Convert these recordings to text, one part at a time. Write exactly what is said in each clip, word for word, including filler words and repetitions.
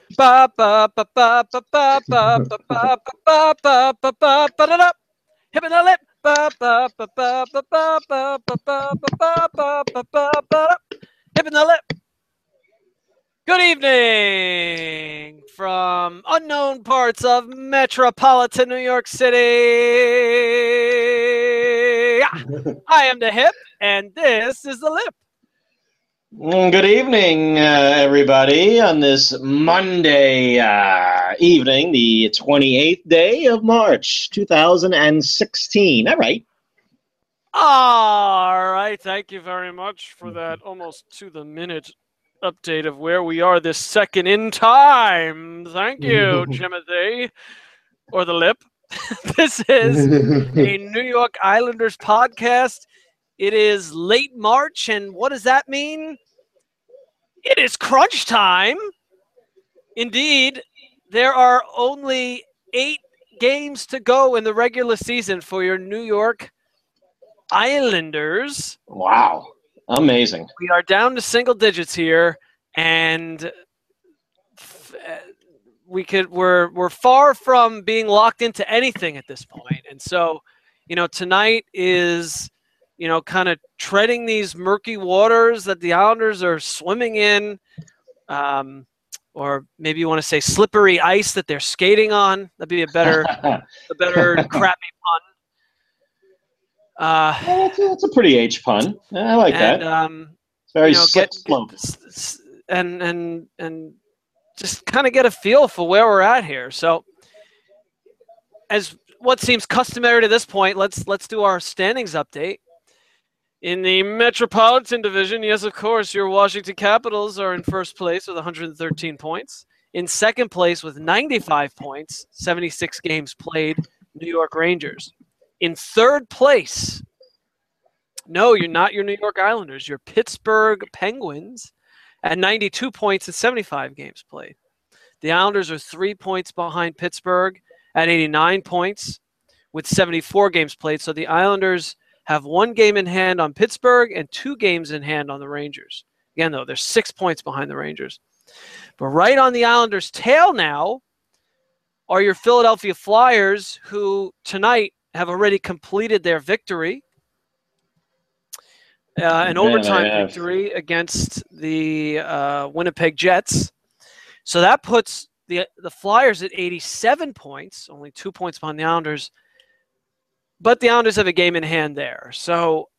Ba ba ba ba ba ba ba ba ba ba ba ba ba ba da da. Hip in the lip. Ba ba ba ba ba ba ba ba ba ba ba ba ba ba ba. Hip in the lip. Good evening from unknown parts of metropolitan New York City. I am the Hip, and this is the Lip. Good evening, uh, everybody, on this Monday uh, evening, the twenty-eighth day of March, two thousand sixteen. All right. All right. Thank you very much for that almost to the minute update of where we are this second in time. Thank you, Timothy, or the Lip. This is a New York Islanders podcast. It is late March, and what does that mean? It is crunch time. Indeed, there are only eight games to go in the regular season for your New York Islanders. Wow. Amazing. We are down to single digits here, and we could we're we're far from being locked into anything at this point. And so, you know, tonight is, you know, kind of treading these murky waters that the Islanders are swimming in, um, or maybe you want to say slippery ice that they're skating on. That'd be a better a better crappy pun. Uh, yeah, that's, a, that's a pretty H pun. I like and, that. Um, it's very you know, slick get, slope. Get, and and and just kind of get a feel for where we're at here. So, as what seems customary to this point, let's let's do our standings update. In the Metropolitan Division, yes, of course, your Washington Capitals are in first place with one hundred thirteen points. In second place with ninety-five points, seventy-six games played, New York Rangers. In third place, no, you're not your New York Islanders. You're Pittsburgh Penguins at ninety-two points and seventy-five games played. The Islanders are three points behind Pittsburgh at eighty-nine points with seventy-four games played. So the Islanders have one game in hand on Pittsburgh and two games in hand on the Rangers. Again, though, they're six points behind the Rangers. But right on the Islanders' tail now are your Philadelphia Flyers, who tonight have already completed their victory. Uh, an Yeah, overtime victory against the uh, Winnipeg Jets. So that puts the the Flyers at eighty-seven points, only two points behind the Islanders. But the Islanders have a game in hand there. So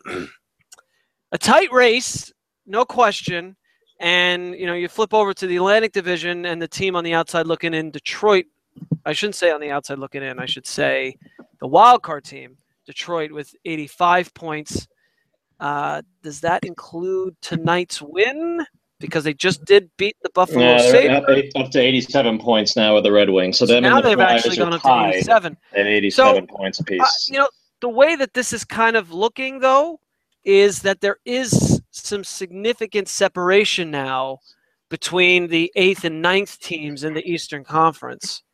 a tight race, no question. And, you know, you flip over to the Atlantic Division and the team on the outside looking in, Detroit. I shouldn't say on the outside looking in. I should say the wild card team, Detroit, with eighty-five points. Uh, does that include tonight's win? Because they just did beat the Buffalo yeah, Sabres. Up, up to eighty-seven points now with the Red Wings. So, so them now and the they've Flyers actually gone are up to eighty-seven. At eighty-seven so, points apiece. Uh, you know, the way that this is kind of looking, though, is that there is some significant separation now between the eighth and ninth teams in the Eastern Conference.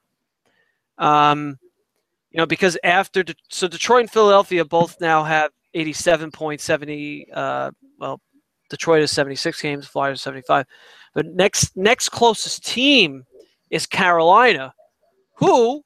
Um, you know, because after De- so Detroit and Philadelphia both now have eighty-seven point seventy. Uh, well, Detroit has seventy-six games, Flyers seventy-five. But next next closest team is Carolina, who,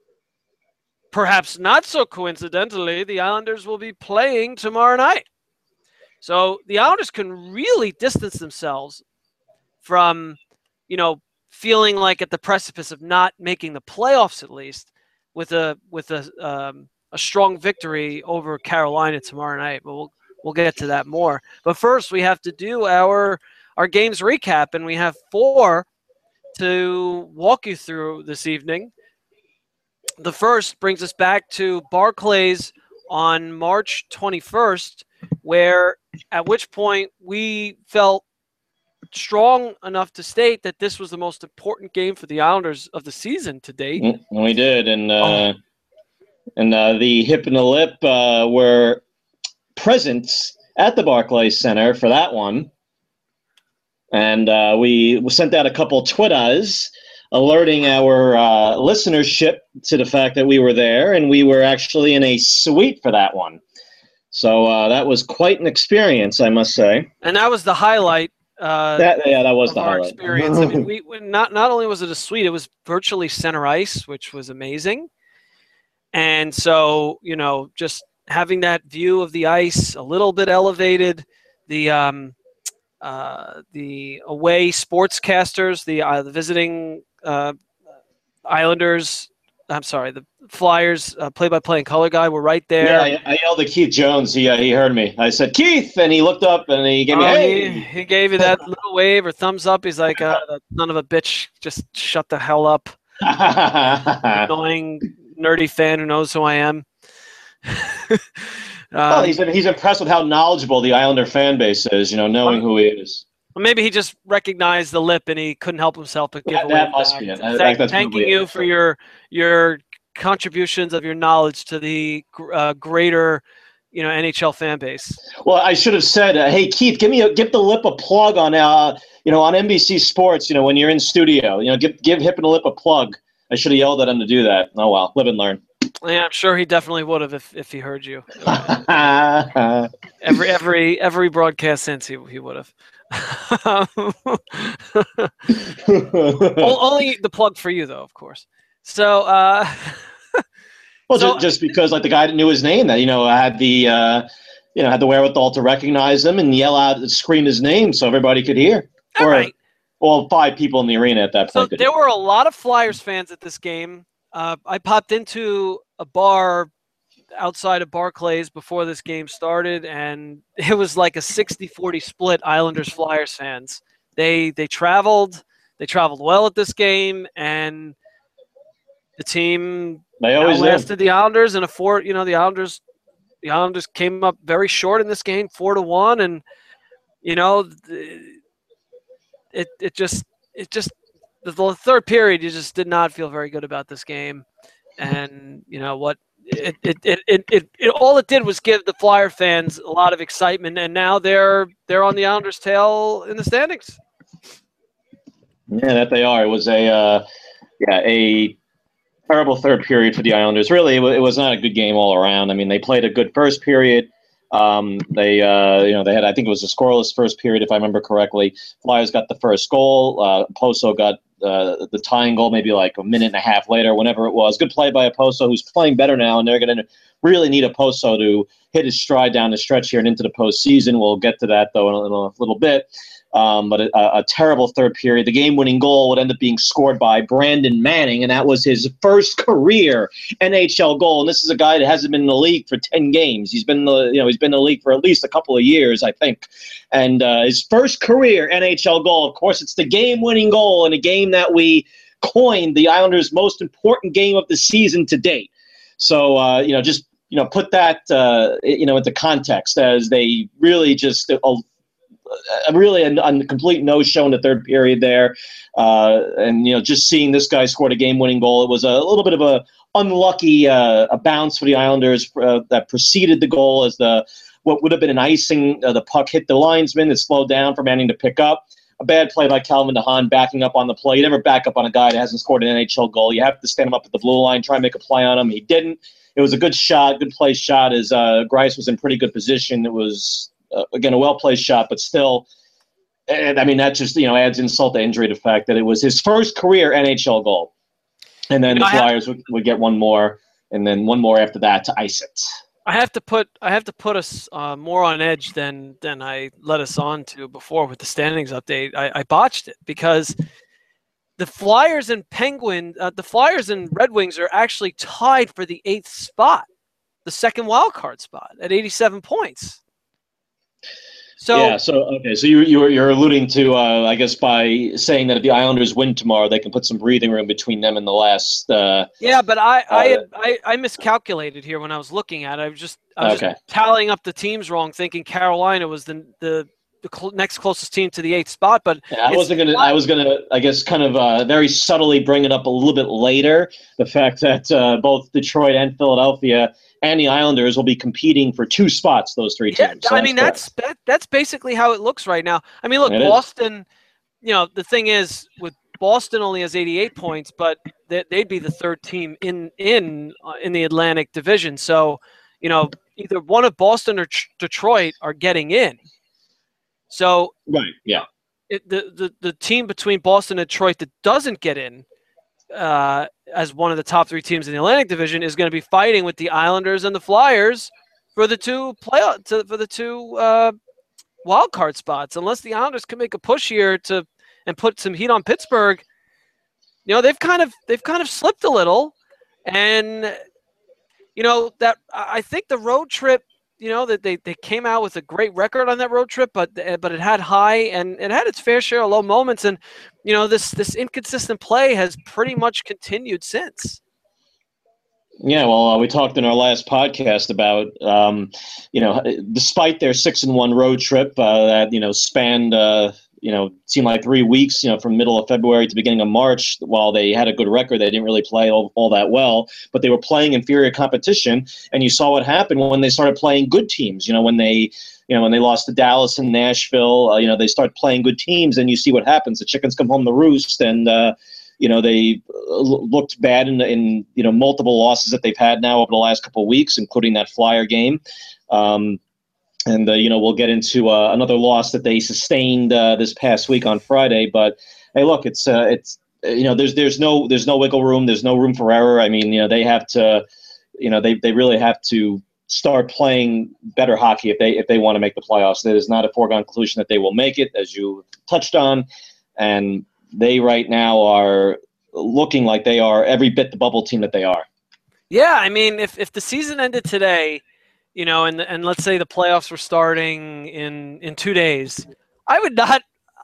perhaps not so coincidentally, the Islanders will be playing tomorrow night. So the Islanders can really distance themselves from, you know, feeling like at the precipice of not making the playoffs at least, with a with a um, a strong victory over Carolina tomorrow night. But we'll we'll get to that more. But first, we have to do our our games recap, and we have four to walk you through this evening. The first brings us back to Barclays on March twenty-first, where at which point we felt strong enough to state that this was the most important game for the Islanders of the season to date. We did, and uh, oh. and uh, the Hip and the Lip uh, were present at the Barclays Center for that one, and uh, we sent out a couple Twitters alerting our uh, listenership to the fact that we were there, and we were actually in a suite for that one. So uh, that was quite an experience, I must say. And that was the highlight uh, That yeah, that was of the our highlight. experience. I mean, we we- not not only was it a suite, it was virtually center ice, which was amazing. And so, you know, just having that view of the ice a little bit elevated, the um, uh, the away sportscasters, the uh, the visiting uh, Islanders, I'm sorry, the Flyers uh, play-by-play and color guy were right Yeah, there. I, I yelled at Keith Jones. He uh, he heard me. I said Keith, and he looked up and he gave me Oh, he hey. he gave you that little wave or thumbs up. He's like, uh, "That son of a bitch, just shut the hell up." Annoying nerdy fan who knows who I am. Well, um, he's he's impressed with how knowledgeable the Islander fan base is. You know, knowing who he is. Well, maybe he just recognized the lip and he couldn't help himself but give That, away that must back. be it. That, Thank, that's thanking probably you it. for your your contributions of your knowledge to the uh, greater, you know, N H L fan base. Well, I should have said, uh, "Hey Keith, give me a, give the lip a plug on uh you know on N B C Sports. You know when you're in studio, you know give give Hip and the Lip a plug." I should have yelled at him to do that. Oh well, live and learn. Yeah, I'm sure he definitely would have if, if he heard you. every every every broadcast since he he would have. Only the plug for you though, of course. So. Uh, Well, so, just, just because like the guy that knew his name, that you know had the uh, you know had the wherewithal to recognize him and yell out, scream his name, so everybody could hear. all Or right. all five people in the arena at that So point. Could there hear. were a lot of Flyers fans at this game. Uh, I popped into a bar outside of Barclays before this game started, and it was like a sixty forty split Islanders Flyers fans. They they traveled, they traveled well at this game, and the team They always do. outlasted the Islanders in a four. You know, the Islanders the Islanders came up very short in this game, four to one, and you know, it it just it just the third period you just did not feel very good about this game, and you know what. It it, it, it, it, it all it did was give the Flyer fans a lot of excitement, and now they're they're on the Islanders' tail in the standings. Yeah, that they are. It was a uh, yeah a terrible third period for the Islanders. Really, it was not a good game all around. I mean, they played a good first period. Um, they uh, you know they had I think it was a scoreless first period if I remember correctly. Flyers got the first goal. Uh, Poso got uh, the tying goal maybe like a minute and a half later, whenever it was. Good play by Poso, who's playing better now, and they're going to really need a Poso to hit his stride down the stretch here and into the postseason. We'll get to that though in a, in a little bit. Um, but a, a terrible third period. The game-winning goal would end up being scored by Brandon Manning, and that was his first career N H L goal. And this is a guy that hasn't been in the league for ten games. He's been, in the, you know, he's been in the league for at least a couple of years, I think. And uh, his first career N H L goal. Of course, it's the game-winning goal in a game that we coined the Islanders' most important game of the season to date. So, uh, you know, just you know, put that uh, you know into context as they really just. Uh, really a, a complete no-show in the third period there. Uh, and, you know, just seeing this guy scored a game-winning goal, it was a little bit of a unlucky uh, a bounce for the Islanders uh, that preceded the goal as the what would have been an icing. Uh, the puck hit the linesman. It slowed down for Manning to pick up. A bad play by Calvin DeHaan backing up on the play. You never back up on a guy that hasn't scored an N H L goal. You have to stand him up at the blue line, try and make a play on him. He didn't. It was a good shot, good play shot as uh, Greiss was in pretty good position. It was Uh, again, a well-placed shot, but still, and I mean, that just, you know, adds insult to injury to the fact that it was his first career N H L goal. And then you know, the Flyers have, would, would get one more, and then one more after that to ice it. I have to put I have to put us uh, more on edge than than I led us on to before with the standings update. I, I botched it because the Flyers and Penguin, uh, the Flyers and Red Wings are actually tied for the eighth spot, the second wild card spot at eighty-seven points. So yeah, so okay, so you you're you're alluding to uh, I guess by saying that if the Islanders win tomorrow, they can put some breathing room between them and the last. Uh, yeah, but I I, uh, had, I I miscalculated here when I was looking at it. I was just I was Okay. just tallying up the teams wrong, thinking Carolina was the the the cl- next closest team to the eighth spot. But Yeah, I it's wasn't gonna. I was gonna. I guess kind of uh, very subtly bring it up a little bit later. The fact that uh, both Detroit and Philadelphia and the Islanders will be competing for two spots. Those three Yeah, teams. So I mean that's that, that's basically how it looks right now. I mean, look, It is. Boston. You know, the thing is with Boston only has eighty-eight points, but they, they'd be the third team in in uh, in the Atlantic Division. So, you know, either one of Boston or Ch- Detroit are getting in. So Right. Yeah. it, the, the the team between Boston and Detroit that doesn't get in uh, as one of the top three teams in the Atlantic Division is going to be fighting with the Islanders and the Flyers for the two playoff to, for the two uh, wild card spots. Unless the Islanders can make a push here to and put some heat on Pittsburgh, you know they've kind of they've kind of slipped a little, and you know that I think the road trip. You know that they, they came out with a great record on that road trip, but but it had high and it had its fair share of low moments, and you know this this inconsistent play has pretty much continued since. Yeah, well, uh, we talked in our last podcast about um, you know despite their six and one road trip uh, that you know spanned uh, you know seemed like three weeks you know from middle of February to beginning of March. While they had a good record, they didn't really play all, all that well, but they were playing inferior competition, and you saw what happened when they started playing good teams. You know when they you know when they lost to Dallas and Nashville, uh, you know they start playing good teams, and you see what happens. The chickens come home to roost, and uh, you know they looked bad in, in you know multiple losses that they've had now over the last couple of weeks, including that Flyer game. Um, And, uh, you know, we'll get into uh, another loss that they sustained uh, this past week on Friday. But, hey, look, it's, uh, it's you know, there's there's no there's no wiggle room. There's no room for error. I mean, you know, they have to, you know, they, they really have to start playing better hockey if they if they want to make the playoffs. It is not a foregone conclusion that they will make it, as you touched on. And they right now are looking like they are every bit the bubble team that they are. Yeah, I mean, if, if the season ended today – you know, and and let's say the playoffs were starting in, in two days, I would not,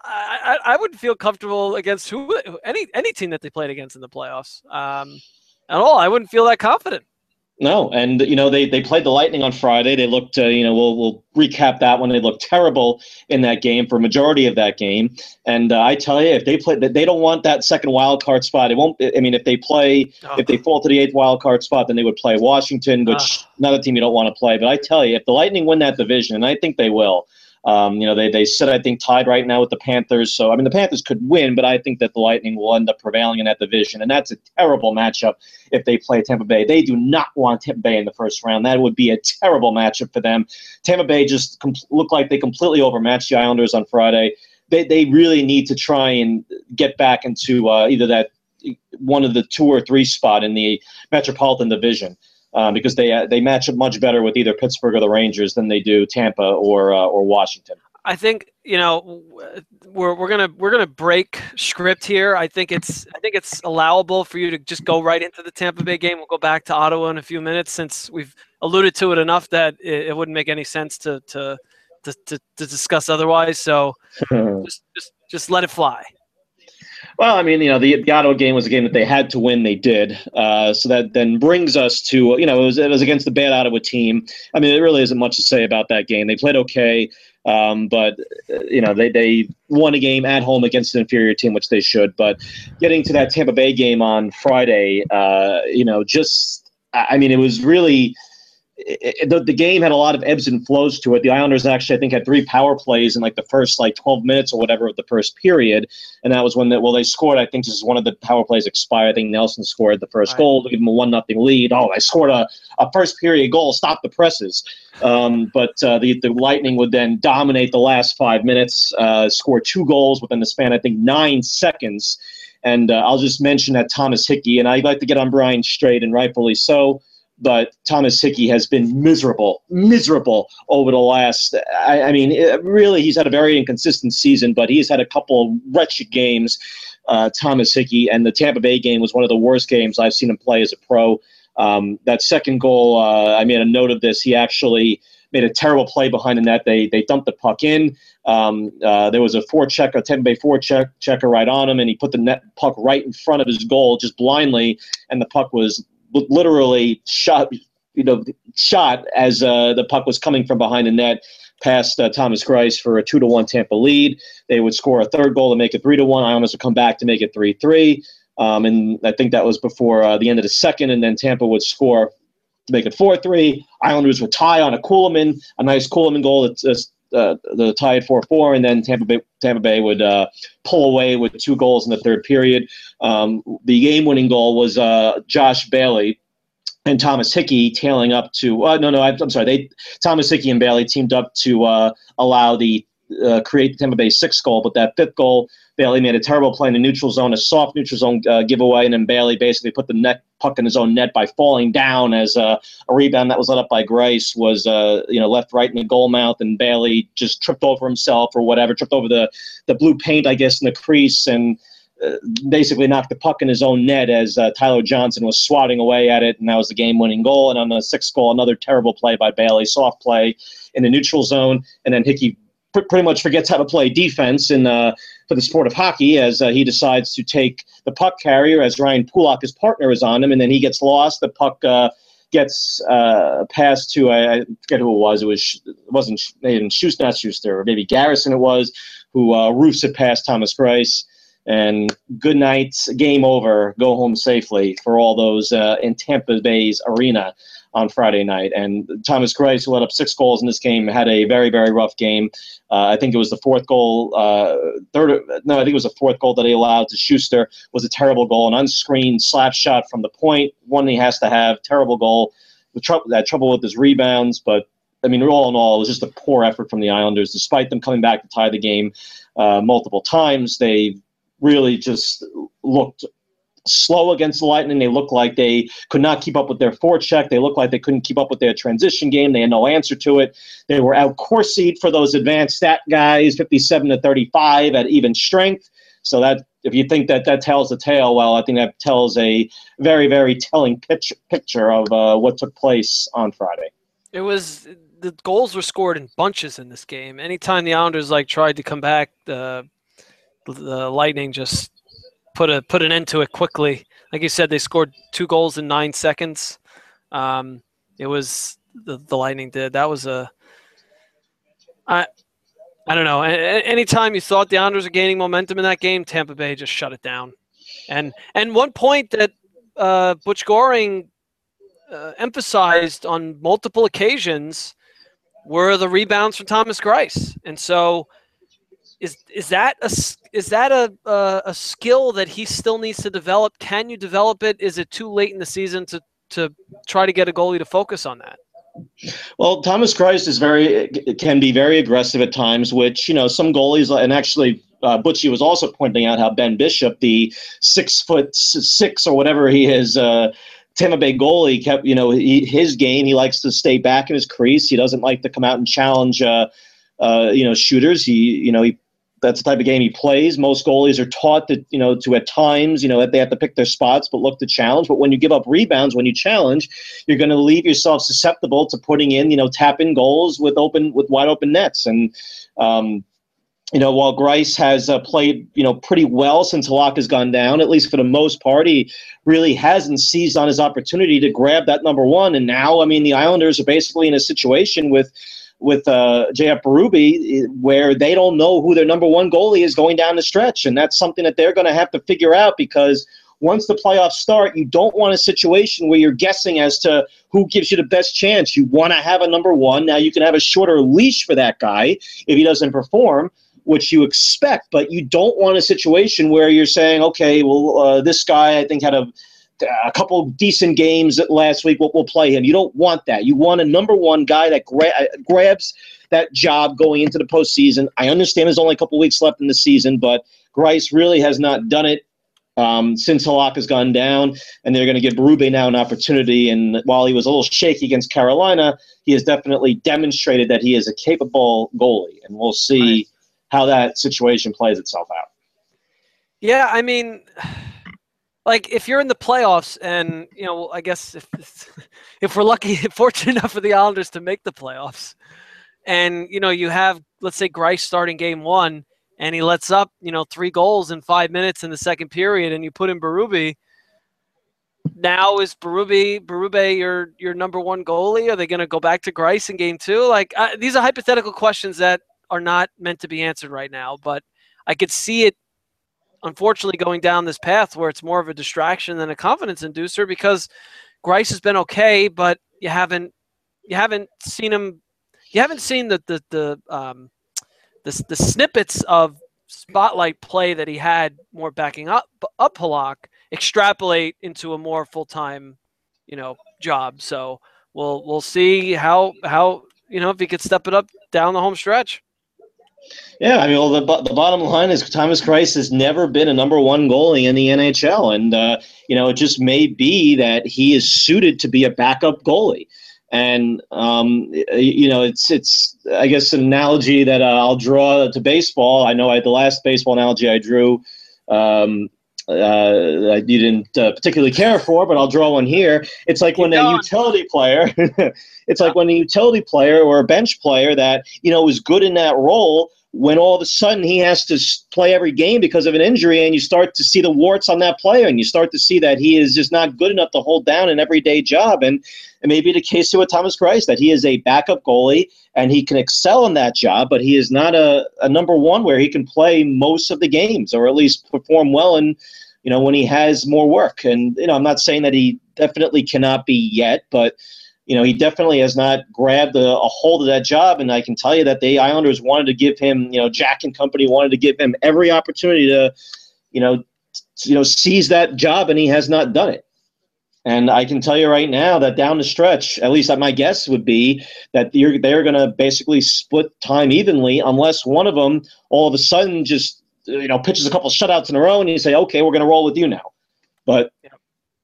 I, I would feel comfortable against who any any team that they played against in the playoffs um, at all. I wouldn't feel that confident. No, and you know they, they played the Lightning on Friday. They looked, uh, you know, we'll we'll recap that one. They looked terrible in that game for a majority of that game. And uh, I tell you, if they play, they don't want that second wild card spot. It won't. I mean, if they play, oh. if they fall to the eighth wild card spot, then they would play Washington, which oh. another team you don't want to play. But I tell you, if the Lightning win that division, and I think they will. Um, you know, they, they sit, I think, tied right now with the Panthers. So, I mean, the Panthers could win, but I think that the Lightning will end up prevailing in that division. And that's a terrible matchup if they play Tampa Bay. They do not want Tampa Bay in the first round. That would be a terrible matchup for them. Tampa Bay just com- looked like they completely overmatched the Islanders on Friday. They they really need to try and get back into uh, either that one of the two or three spot in the Metropolitan Division. Um, because they uh, they match up much better with either Pittsburgh or the Rangers than they do Tampa or uh, or Washington. I think you know we're we're gonna we're gonna break script here. I think it's I think it's allowable for you to just go right into the Tampa Bay game. We'll go back to Ottawa in a few minutes since we've alluded to it enough that it, it wouldn't make any sense to to to, to, to discuss otherwise. So just just just let it fly. Well, I mean, you know, the, the Ottawa game was a game that they had to win. They did. Uh, so that then brings us to, you know, it was, it was against the bad Ottawa team. I mean, there really isn't much to say about that game. They played okay, um, but, uh, you know, they, they won a game at home against an inferior team, which they should. But getting to that Tampa Bay game on Friday, uh, you know, just, I mean, it was really – It, the, the game had a lot of ebbs and flows to it. The Islanders actually, I think, had three power plays in like the first like twelve minutes or whatever of the first period, and that was when they, well they scored. I think this is one of the power plays expired. I think Nelson scored the first right. goal to give them a one nothing lead. Oh, they scored a, a first period goal, stop the presses. Um, but uh, the the Lightning would then dominate the last five minutes, uh, score two goals within the span I think nine seconds. And uh, I'll just mention that Thomas Hickey, and I'd like to get on Brian straight, and rightfully so. But Thomas Hickey has been miserable, miserable over the last I, – I mean, it, really he's had a very inconsistent season, but he's had a couple of wretched games, uh, Thomas Hickey. And the Tampa Bay game was one of the worst games I've seen him play as a pro. Um, that second goal, uh, I made a note of this. He actually made a terrible play behind the net. They they dumped the puck in. Um, uh, there was a forechecker, a Tampa Bay forecheck checker right on him, and he put the net puck right in front of his goal just blindly, and the puck was – literally shot, you know, shot as uh, the puck was coming from behind the net past uh, Thomas Greiss for a two to one Tampa lead. They would score a third goal to make it three to one. Islanders would come back to make it three three, um, and I think that was before uh, the end of the second. And then Tampa would score to make it four three. Islanders would tie on a Kuhlman, a nice Kuhlman goal that just uh, the tie at four four, and then Tampa Bay, Tampa Bay would uh, pull away with two goals in the third period. Um, the game-winning goal was uh, Josh Bailey and Thomas Hickey tailing up to uh, – no, no, I'm, I'm sorry. They Thomas Hickey and Bailey teamed up to uh, allow the uh, create the Tampa Bay sixth goal, but that fifth goal, Bailey made a terrible play in the neutral zone, a soft neutral zone uh, giveaway, and then Bailey basically put the net puck in his own net by falling down as uh, a rebound that was let up by Grice was uh, you know left right in the goal mouth, and Bailey just tripped over himself or whatever, tripped over the, the blue paint, I guess, in the crease, and uh, basically knocked the puck in his own net as uh, Tyler Johnson was swatting away at it, and that was the game-winning goal. And on the sixth goal, another terrible play by Bailey, soft play in the neutral zone, and then Hickey pr- pretty much forgets how to play defense in uh, for the sport of hockey as uh, he decides to take the puck carrier as Ryan Pulak, his partner, is on him, and then he gets lost. The puck uh, gets uh, passed to, I, I forget who it was. It, was, it wasn't maybe Schuster, not Schuster, or maybe Garrison it was, who uh, roofs it past Thomas Grice. And good night, game over, go home safely for all those uh, in Tampa Bay's arena on Friday night. And Thomas Grice, who let up six goals in this game, had a very, very rough game. Uh, I think it was the fourth goal, uh, third, no, I think it was the fourth goal that he allowed to Schuster, was a terrible goal, an unscreened slap shot from the point, one he has to have, terrible goal. The trouble, that trouble with his rebounds, but I mean, all in all, it was just a poor effort from the Islanders. Despite them coming back to tie the game uh, multiple times, they really just looked slow against the Lightning. They looked like they could not keep up with their forecheck. They looked like they couldn't keep up with their transition game. They had no answer to it. They were out-Corsied for those advanced stat guys, fifty-seven to thirty-five at even strength. So that if you think that that tells the tale, well, I think that tells a very, very telling pitch, picture of uh, what took place on Friday. It was the goals were scored in bunches in this game. Anytime the Islanders like tried to come back, the the Lightning just put a put an end to it quickly. Like you said, they scored two goals in nine seconds. Um, it was the, the Lightning did. That was a I I don't know. Anytime you thought the Islanders were gaining momentum in that game, Tampa Bay just shut it down. And and one point that uh, Butch Goring uh, emphasized on multiple occasions were the rebounds from Thomas Grice. And so is is that a is that a, a a skill that he still needs to develop? Can you develop it? Is it too late in the season to to try to get a goalie to focus on that? Well, Thomas Grice is very can be very aggressive at times, which, you know, some goalies, and actually uh, Butchie was also pointing out how Ben Bishop, the six foot six or whatever he is, uh, Tampa Bay goalie, kept, you know, he, his game. He likes to stay back in his crease. He doesn't like to come out and challenge, uh, uh, you know, shooters. He, you know, he. That's the type of game he plays. Most goalies are taught that, you know, to at times, you know, that they have to pick their spots, but look to challenge. But when you give up rebounds, when you challenge, you're going to leave yourself susceptible to putting in, you know, tap in goals with open, with wide open nets. And, um, you know, while Grice has uh, played, you know, pretty well since Halak has gone down, at least for the most part, he really hasn't seized on his opportunity to grab that number one. And now, I mean, the Islanders are basically in a situation with, with uh, J F Berube, where they don't know who their number one goalie is going down the stretch. And that's something that they're going to have to figure out, because once the playoffs start, you don't want a situation where you're guessing as to who gives you the best chance. You want to have a number one. Now you can have a shorter leash for that guy if he doesn't perform, which you expect, but you don't want a situation where you're saying, okay, well, uh, this guy I think had a a couple of decent games last week, we'll, we'll play him. You don't want that. You want a number one guy that gra- grabs that job going into the postseason. I understand there's only a couple of weeks left in the season, but Grice really has not done it um, since Halak has gone down, and they're going to give Berube now an opportunity. And while he was a little shaky against Carolina, he has definitely demonstrated that he is a capable goalie, and we'll see right. how that situation plays itself out. Yeah, I mean – like, if you're in the playoffs and, you know, I guess if if we're lucky, fortunate enough for the Islanders to make the playoffs, and, you know, you have, let's say, Grice starting game one, and he lets up, you know, three goals in five minutes in the second period, and you put in Berube, now is Berube, Berube your, your number one goalie? Are they going to go back to Grice in game two? Like, uh, these are hypothetical questions that are not meant to be answered right now, but I could see it, unfortunately, going down this path where it's more of a distraction than a confidence inducer, because Grice has been okay, but you haven't you haven't seen him you haven't seen the the the um the, the snippets of spotlight play that he had more backing up up Halak extrapolate into a more full-time, you know, job. So we'll we'll see how how you know if he could step it up down the home stretch. Yeah, I mean, well, the, the bottom line is Thomas Greiss has never been a number one goalie in the N H L. And, uh, you know, it just may be that he is suited to be a backup goalie. And, um, you know, it's, it's I guess, an analogy that uh, I'll draw to baseball. I know I, the last baseball analogy I drew, um, uh, you didn't uh, particularly care for, but I'll draw one here. It's like Keep when going. a utility player, it's like when a utility player or a bench player that, you know, is good in that role, when all of a sudden he has to play every game because of an injury, and you start to see the warts on that player, and you start to see that he is just not good enough to hold down an everyday job. And it may be the case with Thomas Greiss, that he is a backup goalie, and he can excel in that job, but he is not a, a number one where he can play most of the games, or at least perform well in, you know, when he has more work. And, you know, I'm not saying that he definitely cannot be yet, but you know, he definitely has not grabbed a, a hold of that job. And I can tell you that the Islanders wanted to give him, you know, Jack and company wanted to give him every opportunity to, you know, t- you know, seize that job, and he has not done it. And I can tell you right now that down the stretch, at least my guess would be that you're, they're going to basically split time evenly, unless one of them all of a sudden just, you know, pitches a couple shutouts in a row, and you say, okay, we're going to roll with you now. But yeah.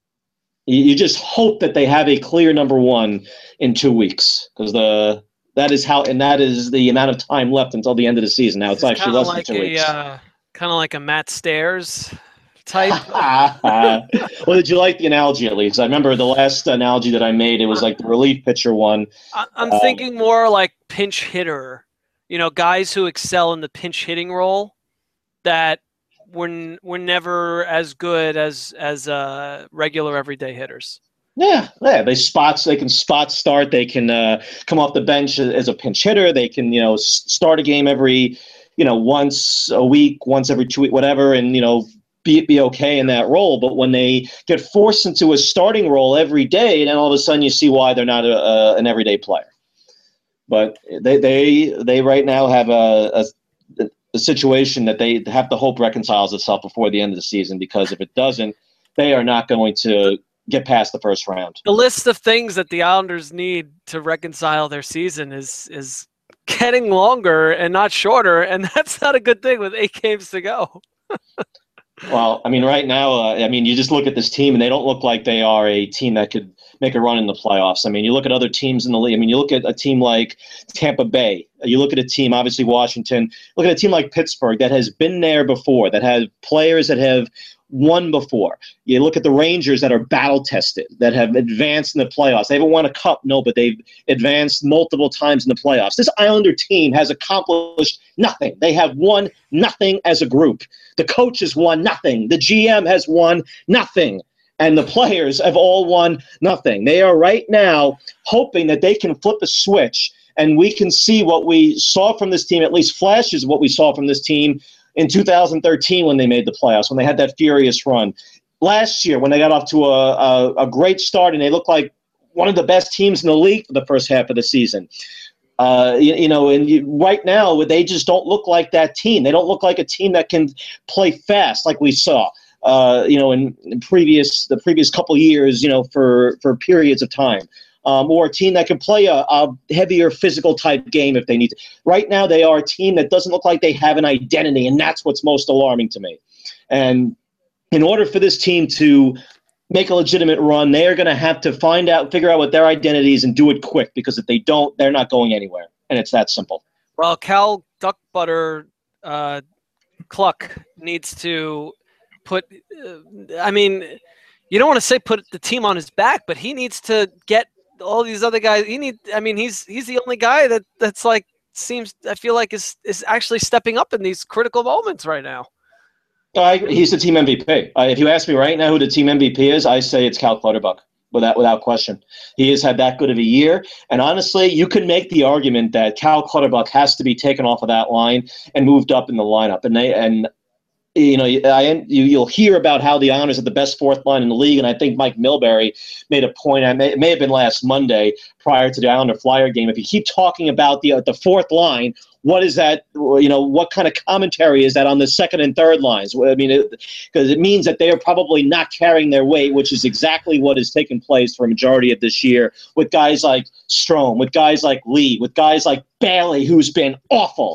You just hope that they have a clear number one in two weeks, because the that is how, and that is the amount of time left until the end of the season. Now it's, it's actually less like than two a, weeks. Uh, kind of like a Matt Stairs type. Well, did you like the analogy at least? I remember the last analogy that I made. It was like the relief pitcher one. I'm um, thinking more like pinch hitter. You know, guys who excel in the pinch hitting role that. We're, we're never as good as as uh, regular everyday hitters. Yeah, yeah, they spots. They can spot start. They can uh, come off the bench as a pinch hitter. They can, you know, start a game every, you know, once a week, once every two weeks, whatever, and you know, be be okay in that role. But when they get forced into a starting role every day, then all of a sudden you see why they're not a, a, an everyday player. But they they they right now have a. a the situation that they have to hope reconciles itself before the end of the season, because if it doesn't, they are not going to get past the first round. The list of things that the Islanders need to reconcile their season is is getting longer and not shorter, and that's not a good thing with eight games to go. Well, I mean, right now, uh, I mean, you just look at this team, and they don't look like they are a team that could make a run in the playoffs. I mean, you look at other teams in the league. I mean, you look at a team like Tampa Bay. You look at a team, obviously Washington. Look at a team like Pittsburgh that has been there before, that has players that have won before. You look at the Rangers that are battle-tested, that have advanced in the playoffs. They haven't won a cup, no, but they've advanced multiple times in the playoffs. This Islander team has accomplished nothing. They have won nothing as a group. The coach has won nothing. The G M has won nothing. And the players have all won nothing. They are right now hoping that they can flip a switch, and we can see what we saw from this team, at least flashes of what we saw from this team in two thousand thirteen when they made the playoffs, when they had that furious run. Last year, when they got off to a, a, a great start, and they looked like one of the best teams in the league for the first half of the season. Uh, you, you know, and you, right now, they just don't look like that team. They don't look like a team that can play fast like we saw. Uh, you know, in, in previous the previous couple of years, you know, for, for periods of time, um, or a team that can play a, a heavier physical type game if they need to. Right now, they are a team that doesn't look like they have an identity, and that's what's most alarming to me. And in order for this team to make a legitimate run, they are going to have to find out, figure out what their identity is, and do it quick, because if they don't, they're not going anywhere, and it's that simple. Well, Cal Duckbutter uh, Cluck needs to put uh, – I mean, you don't want to say put the team on his back, but he needs to get all these other guys. He need. I mean, he's he's the only guy that, that's like seems – I feel like is is actually stepping up in these critical moments right now. I, he's the team M V P. Uh, if you ask me right now who the team M V P is, I say it's Cal Clutterbuck, without without question. He has had that good of a year. And honestly, you can make the argument that Cal Clutterbuck has to be taken off of that line and moved up in the lineup. And they and you know, I, you, you'll hear about how the Islanders are the best fourth line in the league, and I think Mike Milbury made a point. I may, it may have been last Monday prior to the Islander Flyer game. If you keep talking about the uh, the fourth line, what is that? You know, what kind of commentary is that on the second and third lines? I mean, because it, it means that they are probably not carrying their weight, which is exactly what has taken place for a majority of this year with guys like Strome, with guys like Lee, with guys like Bailey, who's been awful.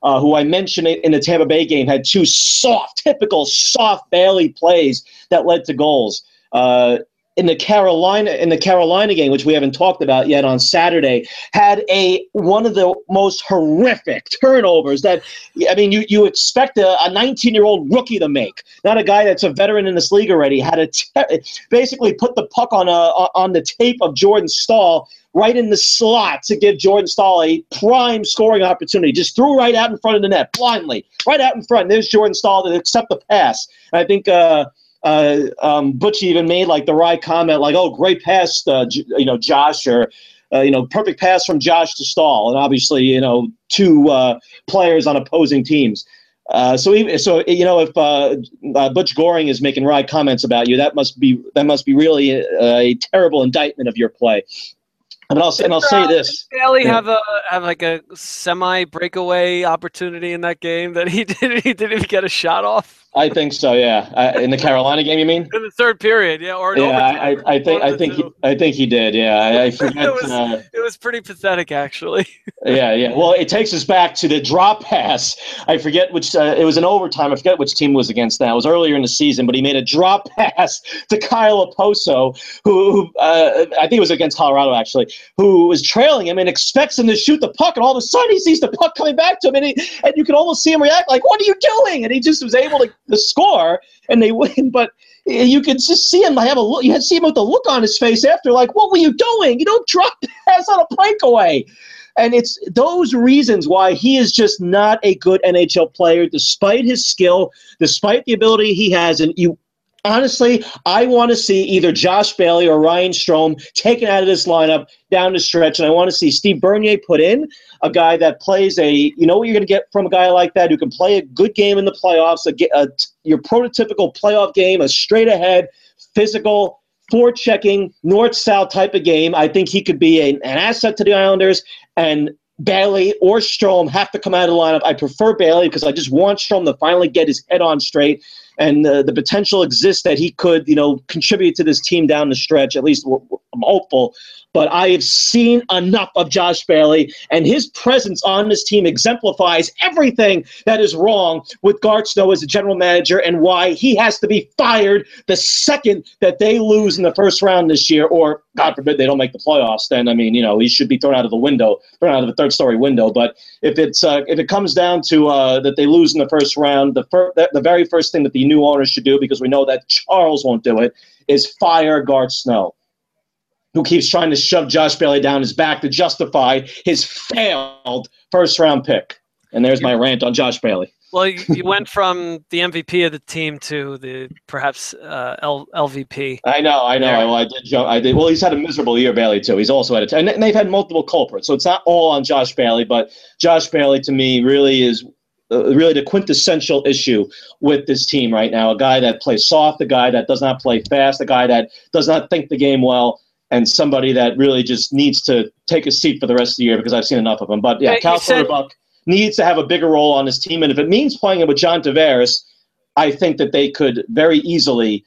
uh, who I mentioned in the Tampa Bay game, had two soft, typical soft Bailey plays that led to goals. Uh, in the Carolina in the Carolina game, which we haven't talked about yet on Saturday, had a one of the most horrific turnovers that, I mean, you, you expect a nineteen-year-old rookie to make, not a guy that's a veteran in this league already. Had a te- basically put the puck on a on the tape of Jordan Staal right in the slot to give Jordan Staal a prime scoring opportunity. Just threw right out in front of the net, blindly, right out in front. There's Jordan Staal to accept the pass. And I think uh, uh, um, Butch even made like the right comment, like, "Oh, great pass, uh, J- you know, Josh," or uh, you know, perfect pass from Josh to Staal. And obviously, you know, two uh, players on opposing teams. Uh, so, even, so you know, if uh, uh, Butch Goring is making right comments about you, that must be that must be really a, a terrible indictment of your play. And I'll and I'll say this: did Bailey have a have like a semi breakaway opportunity in that game that he did he didn't even get a shot off? I think so. Yeah, uh, in the Carolina game, you mean? In the third period, yeah, or in yeah. overtime. I, I, I think I think he, I think he did. Yeah, I, I forget. it, was, uh, it was pretty pathetic, actually. yeah, yeah. Well, it takes us back to the drop pass. I forget which. Uh, it was in overtime. I forget which team it was against. Now it was earlier in the season, but he made a drop pass to Kyle Oposo, who, who uh, I think it was against Colorado actually, who was trailing him and expects him to shoot the puck, and all of a sudden he sees the puck coming back to him, and, he, and you can almost see him react like, "What are you doing?" And he just was able to, to score, and they win. But you could just see him have a look. You had to see him with the look on his face after, like, "What were you doing? You don't drop pass on a breakaway." And it's those reasons why he is just not a good N H L player, despite his skill, despite the ability he has. And you, honestly, I want to see either Josh Bailey or Ryan Strome taken out of this lineup down the stretch, and I want to see Steve Bernier put in a guy that plays a, you know what you're going to get from a guy like that, who can play a good game in the playoffs, a, a, your prototypical playoff game, a straight-ahead, physical, forechecking, north-south type of game. I think he could be a, an asset to the Islanders, and Bailey or Strome have to come out of the lineup. I prefer Bailey because I just want Strome to finally get his head on straight, and uh, the potential exists that he could, you know, contribute to this team down the stretch. At least I'm hopeful. But I have seen enough of Josh Bailey, and his presence on this team exemplifies everything that is wrong with Garth Snow as a general manager and why he has to be fired the second that they lose in the first round this year, or, God forbid, they don't make the playoffs. Then, I mean, you know, he should be thrown out of the window, thrown out of the third-story window. But if it's uh, if it comes down to uh, that they lose in the first round, the, fir- the very first thing that the new owners should do, because we know that Charles won't do it, is fire Garth Snow, who keeps trying to shove Josh Bailey down his back to justify his failed first-round pick. And there's my rant on Josh Bailey. Well, you, you went from the M V P of the team to the perhaps uh, L- LVP. I know, I know. Yeah. Well, I did. Jump, I did. Well, he's had a miserable year, Bailey, too. He's also had a, and they've had multiple culprits, so it's not all on Josh Bailey. But Josh Bailey, to me, really is uh, really the quintessential issue with this team right now. A guy that plays soft, a guy that does not play fast, a guy that does not think the game well, and somebody that really just needs to take a seat for the rest of the year because I've seen enough of him. But, yeah, Yeah, Cal said- Clutterbuck needs to have a bigger role on this team. And if it means playing it with John Tavares, I think that they could very easily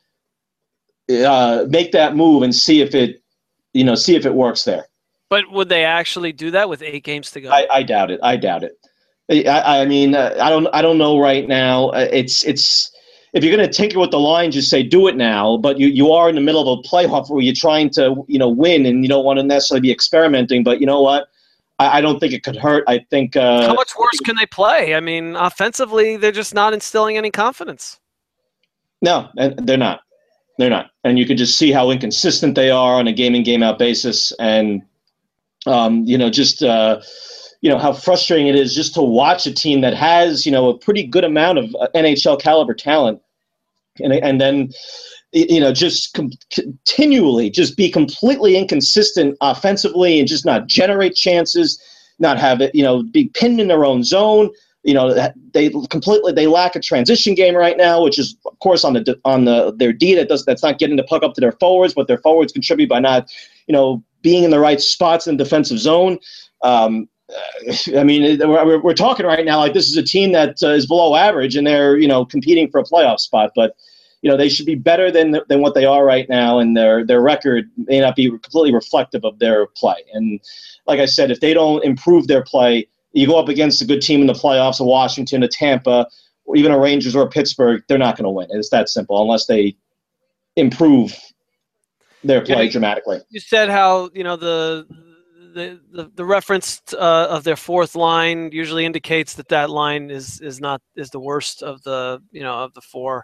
uh, make that move and see if it, you know, see if it works there. But would they actually do that with eight games to go? I, I doubt it. I doubt it. I, I mean, uh, I don't. I don't know right now. Uh, it's it's. If you're going to tinker with the line, just say do it now. But you, you are in the middle of a playoff where you're trying to, you know, win, and you don't want to necessarily be experimenting. But you know what? I, I don't think it could hurt. I think. Uh, How much worse can they play? I mean, offensively, they're just not instilling any confidence. No, and they're not. They're not. And you can just see how inconsistent they are on a game-in, game-out basis. And, um, you know, just, uh, you know, how frustrating it is just to watch a team that has, you know, a pretty good amount of N H L caliber talent. And, and then, you know, just com- continually just be completely inconsistent offensively and just not generate chances, not have it, you know, be pinned in their own zone. You know, they completely they lack a transition game right now, which is of course on the on the their D that does that's not getting the puck up to their forwards, but their forwards contribute by not, you know, being in the right spots in the defensive zone. Um, I mean, we're, we're talking right now like this is a team that uh, is below average and they're, you know, competing for a playoff spot, but you know they should be better than than what they are right now, and their their record may not be completely reflective of their play. And like I said, if they don't improve their play, You go up against a good team in the playoffs, a Washington, a Tampa, or even a Rangers or a Pittsburgh, they're not going to win. It's that simple unless they improve their play yeah, dramatically. You said how, you know, the the the, the reference uh, of their fourth line usually indicates that that line is is not is the worst of the, you know, of the four.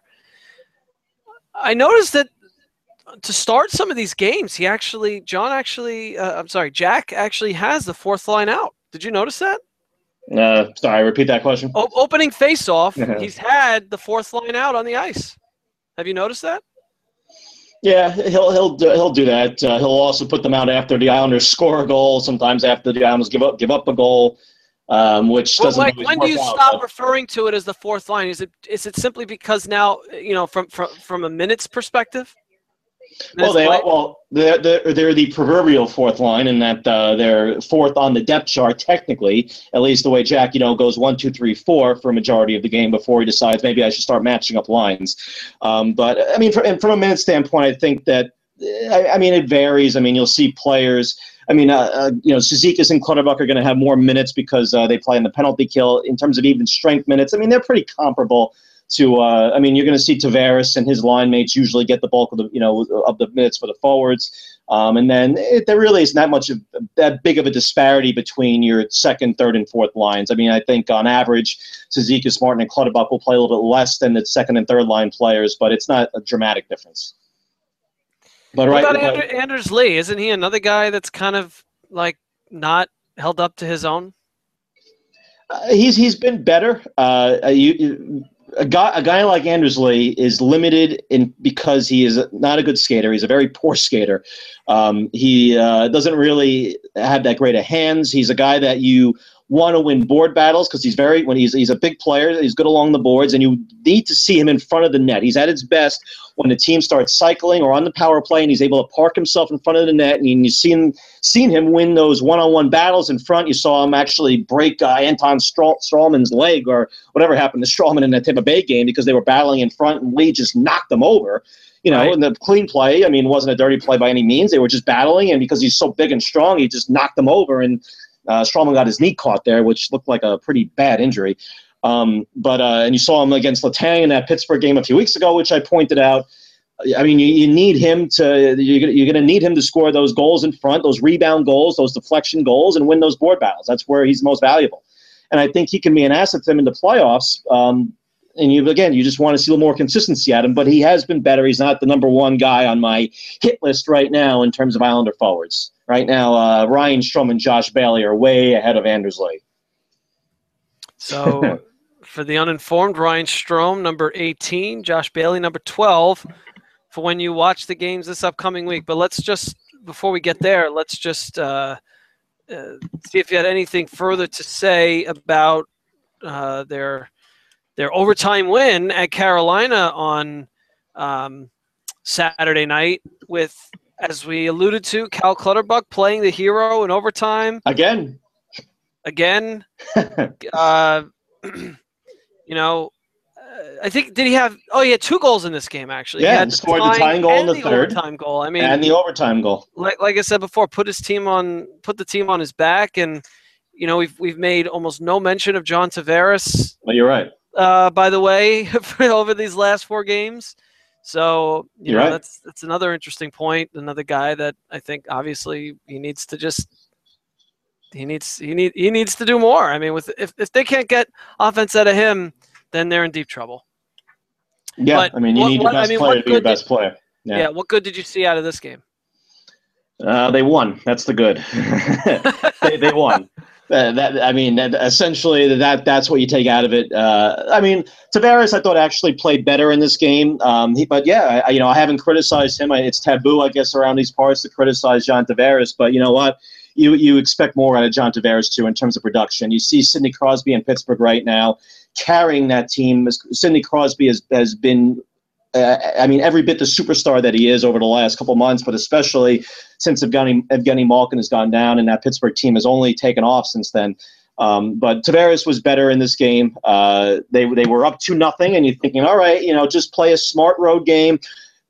I noticed that to start some of these games, he actually, John actually, uh, I'm sorry, Jack actually has the fourth line out. Did you notice that? Uh, sorry, repeat that question. O- opening face-off, he's had the fourth line out on the ice. Have you noticed that? Yeah, he'll he'll do, he'll do that. Uh, he'll also put them out after the Islanders score a goal. Sometimes after the Islanders give up give up a goal, um, which Well, doesn't like, always when work do you out, stop but- referring to it as the fourth line? Is it is it simply because now, you know, from from, from a minutes perspective? Well, Minutes they played? well they're, they're they're the proverbial fourth line in that uh, they're fourth on the depth chart technically. At least the way Jack, you know, goes one, two, three, four for a majority of the game before he decides maybe I should start matching up lines. Um, but I mean, from, from a minute standpoint, I think that I, I mean it varies. I mean, you'll see players. I mean, uh, uh, you know, Cizikas and Clutterbuck are going to have more minutes because uh, they play in the penalty kill. In terms of even strength minutes, I mean, they're pretty comparable. To uh, I mean, you're going to see Tavares and his line mates usually get the bulk of the you know of the minutes for the forwards, um, and then it, there really isn't that much of that big of a disparity between your second, third, and fourth lines. I mean, I think on average, Cizikas, Martin, and Clutterbuck will play a little bit less than the second and third line players, but it's not a dramatic difference. But What right, about but, Ander, Anders Lee? Isn't he another guy that's kind of like not held up to his own? uh, he's he's been better. Uh, you. you A guy, a guy like Anders Lee is limited in because he is not a good skater. He's a very poor skater. Um, he uh, doesn't really have that great of hands. He's a guy that you want to win board battles because he's very when he's he's a big player. He's good along the boards, and you need to see him in front of the net. He's at his best when the team starts cycling or on the power play, and he's able to park himself in front of the net. And you've seen seen him win those one-on-one battles in front. You saw him actually break uh, Anton Straw- Strawman's leg or whatever happened to Strawman in that Tampa Bay game because they were battling in front, and Lee just knocked them over. You know, Right. and the clean play, I mean, wasn't a dirty play by any means. They were just battling, and because he's so big and strong, he just knocked them over, and uh, Strawman got his knee caught there, which looked like a pretty bad injury. Um, but uh, and you saw him against Letang in that Pittsburgh game a few weeks ago, which I pointed out. I mean, you, you need him to you're gonna, you're going to need him to score those goals in front, those rebound goals, those deflection goals, and win those board battles. That's where he's most valuable, and I think he can be an asset to him in the playoffs. Um, and you again, you just want to see a little more consistency at him, but he has been better. He's not the number one guy on my hit list right now in terms of Islander forwards. Right now, uh, Ryan Strome and Josh Bailey are way ahead of Anders Lee. So, for the uninformed, Ryan Strome, number eighteen, Josh Bailey, number twelve, for when you watch the games this upcoming week. But let's just, before we get there, let's just uh, uh, see if you had anything further to say about uh, their their overtime win at Carolina on um, Saturday night with, as we alluded to, Cal Clutterbuck playing the hero in overtime. Again. Again. uh, you know, uh, I think, did he have, oh, he had two goals in this game, actually. Yeah, he had and scored the tying goal in the third. overtime goal. I mean, and the overtime goal. Like, like I said before, put his team on, put the team on his back. And, you know, we've, we've made almost no mention of John Tavares. Well, you're right. Uh, by the way, over these last four games. So, you You're know, right. that's that's another interesting point. Another guy that I think obviously he needs to just he needs he need he needs to do more. I mean, with if, if they can't get offense out of him, then they're in deep trouble. Yeah, But I mean, you what- need your what- I best mean, player what to be your good did- best player. Yeah. Yeah. What good did you see out of this game? Uh, they won. That's the good. they, they won. Uh, that I mean, that, essentially, that that's what you take out of it. Uh, I mean, Tavares, I thought actually played better in this game. Um, he, but yeah, I, you know, I haven't criticized him. I, it's taboo, I guess, around these parts to criticize John Tavares. But you know what? You you expect more out of John Tavares too in terms of production. You see Sidney Crosby in Pittsburgh right now carrying that team. Sidney Crosby has has been. Uh, I mean, every bit the superstar that he is over the last couple months, but especially since Evgeny, Evgeny Malkin has gone down and that Pittsburgh team has only taken off since then. Um, but Tavares was better in this game. Uh, they they were up two nothing, and you're thinking, all right, you know, just play a smart road game.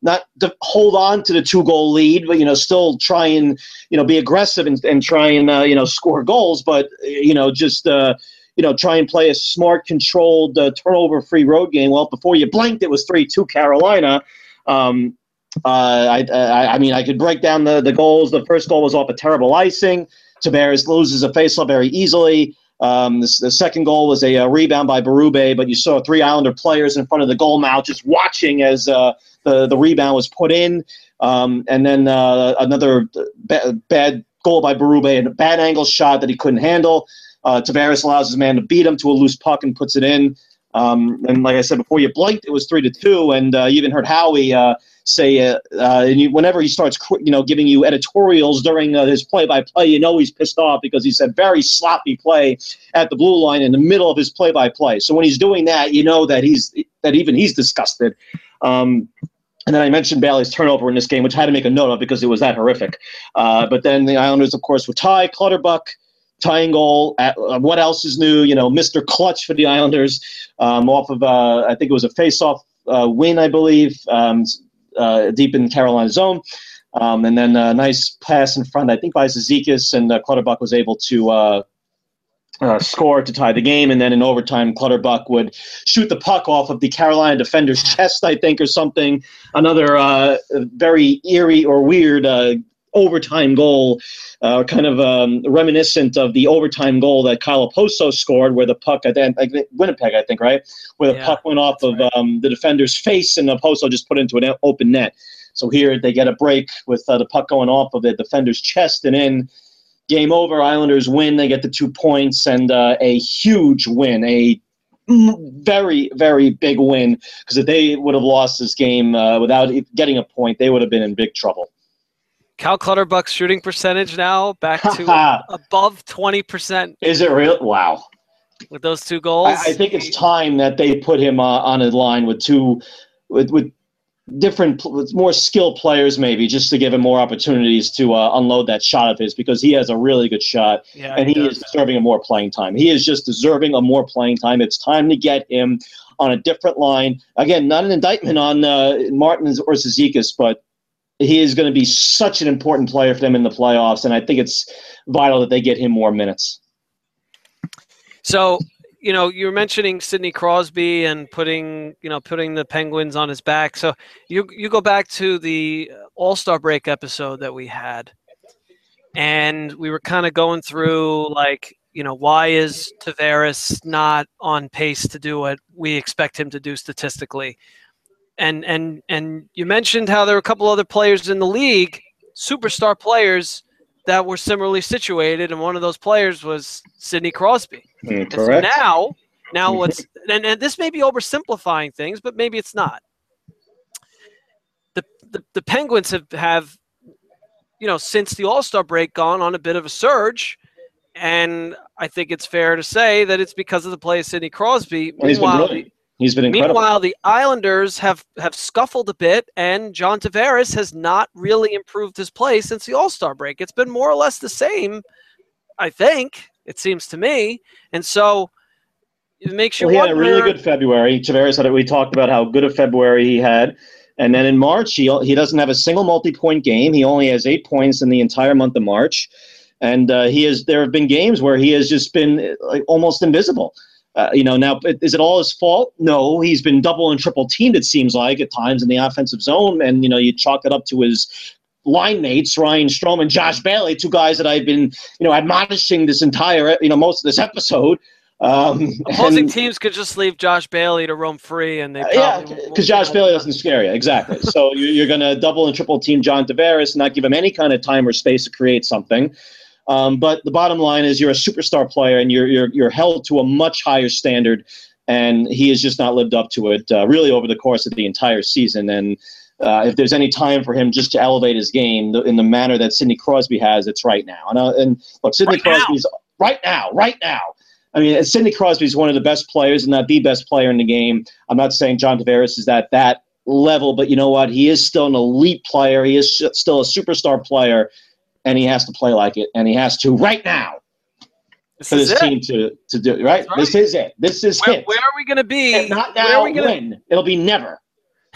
not to hold on to the two-goal lead, but, you know, still try and, you know, be aggressive and, and try and, uh, you know, score goals. But, you know, just, uh, you know, try and play a smart, controlled, uh, turnover-free road game. Well, before you blinked, it was three two Carolina. Um, uh, I, I, I mean, I could break down the, the goals. The first goal was off a terrible icing. Tavares loses a faceoff very easily. Um, this, the second goal was a, a rebound by Berube, but you saw three Islander players in front of the goal mouth just watching as uh, the, the rebound was put in. Um, and then uh, another ba- bad goal by Berube and a bad angle shot that he couldn't handle. Uh, Tavares allows his man to beat him to a loose puck and puts it in. Um, and like I said, before you blinked, it was three to two. And uh, you even heard Howie uh, say, uh, uh, and you, whenever he starts, you know, giving you editorials during uh, his play-by-play, you know he's pissed off because he said very sloppy play at the blue line in the middle of his play-by-play. So when he's doing that, you know that he's that even he's disgusted. Um, and then I mentioned Bailey's turnover in this game, which I had to make a note of because it was that horrific. Uh, but then the Islanders, of course, were tied. Clutterbuck. Tying goal. At, uh, what else is new? You know, Mister Clutch for the Islanders um, off of, uh, I think it was a face-off uh, win, I believe, um, uh, deep in Carolina zone. Um, and then a nice pass in front, I think, by Zizekas, and uh, Clutterbuck was able to uh, uh, score to tie the game. And then in overtime, Clutterbuck would shoot the puck off of the Carolina defender's chest, I think, or something. Another uh, very eerie or weird uh overtime goal, uh, kind of um, reminiscent of the overtime goal that Kyle Oposo scored, where the puck, I think, Winnipeg, I think, right? Where the yeah, puck went off of right. um, the defender's face and Oposo just put into an open net. So here they get a break with uh, the puck going off of the defender's chest and in. Game over, Islanders win. They get the two points and uh, a huge win, a very, very big win, because if they would have lost this game uh, without getting a point, they would have been in big trouble. Cal Clutterbuck's shooting percentage now back to above twenty percent. Is it real? Wow. With those two goals? I, I think it's time that they put him uh, on a line with two, with, with different, with more skilled players maybe, just to give him more opportunities to uh, unload that shot of his, because he has a really good shot, yeah, and he, he is deserving of more playing time. He is just deserving of more playing time. It's time to get him on a different line. Again, not an indictment on uh, Martin or Zizekas, but he is going to be such an important player for them in the playoffs, and I think it's vital that they get him more minutes. So, you know, you were mentioning Sidney Crosby and putting, you know, putting the Penguins on his back. So you you go back to the All-Star break episode that we had, and we were kind of going through, like, you know, why is Tavares not on pace to do what we expect him to do statistically? And and and you mentioned how there were a couple other players in the league, superstar players, that were similarly situated, and one of those players was Sidney Crosby. Mm, correct. So now, now what's and, and this may be oversimplifying things, but maybe it's not. The the, the Penguins have, have, you know, since the All-Star break, gone on a bit of a surge, and I think it's fair to say that it's because of the play of Sidney Crosby. Well, Meanwhile, He's been incredible. Meanwhile, the Islanders have, have scuffled a bit, and John Tavares has not really improved his play since the All-Star break. It's been more or less the same, I think, it seems to me. And so it makes you well, he wonder. He had a really good February. Tavares had it. We talked about how good a February he had. And then in March, he, he doesn't have a single multi-point game. He only has eight points in the entire month of March. And uh, he has. There have been games where he has just been like, almost invisible. Uh, you know, now, is it all his fault? No, he's been double and triple teamed, it seems like, at times in the offensive zone. And, you know, you chalk it up to his line mates, Ryan Strome and Josh Bailey, two guys that I've been, you know, admonishing this entire, you know, most of this episode. Um, Opposing and, teams could just leave Josh Bailey to roam free, and they probably yeah, because Josh Bailey doesn't scare you. Exactly. So you're, you're going to double and triple team John Tavares and not give him any kind of time or space to create something. Um, but the bottom line is you're a superstar player, and you're you're you're held to a much higher standard, and he has just not lived up to it uh, really over the course of the entire season. And uh, if there's any time for him just to elevate his game in the manner that Sidney Crosby has, it's right now. And, uh, and look, Sidney right Crosby's now. right now, right now. I mean, Sidney Crosby is one of the best players, and not the best player in the game. I'm not saying John Tavares is at that level, but you know what? He is still an elite player. He is still a superstar player. And he has to play like it, and he has to right now this for this it. team to, to do it, right? right? This is it. This is where, it. Where are we going to be? And not now, where are we gonna... when? It'll be never.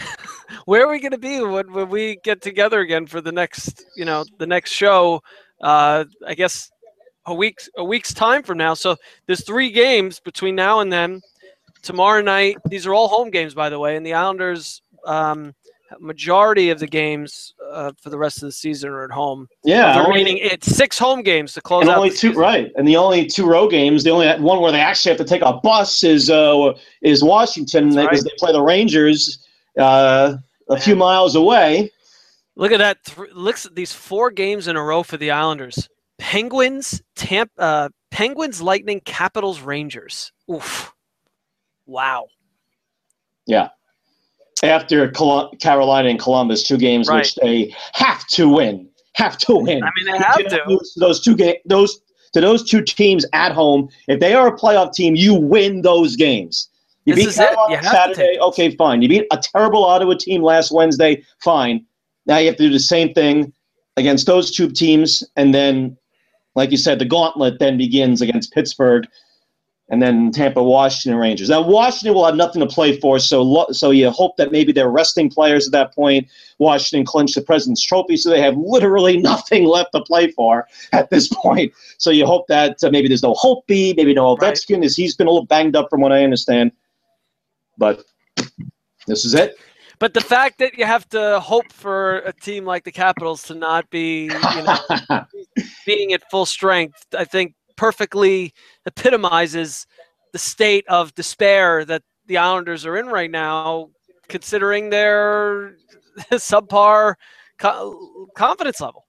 where are we going to be when, when we get together again for the next, you know, the next show? Uh, I guess a week's a week's time from now. So there's three games between now and then. Tomorrow night, these are all home games, by the way, and the Islanders. Um, majority of the games uh, for the rest of the season are at home. Yeah, the only, remaining it's six home games to close and out. Only the two, season. right? And the only two road games, the only one where they actually have to take a bus is uh, is Washington That's because right. they play the Rangers uh, a Man. few miles away. Look at that! Th- looks at these four games in a row for the Islanders: Penguins, Tampa, uh, Penguins, Lightning, Capitals, Rangers. Oof! Wow. Yeah. After Col- Carolina and Columbus, two games Right. which they have to win, have to win. I mean, they have you to lose to those two ga- those to those two teams at home. If they are a playoff team, you win those games. You This beat is it. Carolina You have to Saturday, take this. okay, fine. You beat a terrible Ottawa team last Wednesday, fine. Now you have to do the same thing against those two teams, and then, like you said, the gauntlet then begins against Pittsburgh. And then Tampa, Washington, Rangers. Now, Washington will have nothing to play for, so lo- so you hope that maybe they're resting players at that point. Washington clinched the President's Trophy, so they have literally nothing left to play for at this point. So you hope that uh, maybe there's no Holtby, maybe no Ovechkin, Right. as he's been a little banged up from what I understand. But this is it. But the fact that you have to hope for a team like the Capitals to not be, you know, being at full strength, I think perfectly epitomizes the state of despair that the Islanders are in right now, considering their subpar co- confidence level.